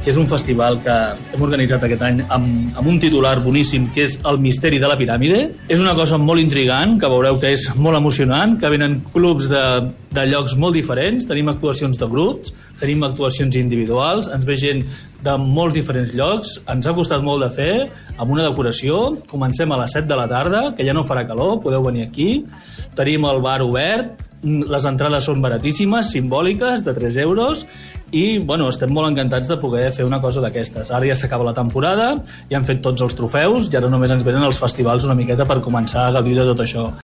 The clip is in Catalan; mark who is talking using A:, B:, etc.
A: que és un festival que hem organitzat aquest any amb un titular boníssim, que és El misteri de la piràmide. És una cosa molt intrigant, que veureu que és molt emocionant, que venen clubs de llocs molt diferents, tenim actuacions de grups, tenim actuacions individuals, ens ve gent de molts diferents llocs, ens ha costat molt de fer, amb una decoració. Comencem a les 7 de la tarda, que ja no farà calor, podeu venir aquí. Tenim el bar obert, les entrades són baratíssimes, simbòliques, de 3 euros, i bueno, estem molt encantats de poder fer una cosa d'aquestes. Ara ja s'acaba la temporada, ja han fet tots els trofeus, i ara només ens venen els festivals una miqueta per començar a gaudir de tot això.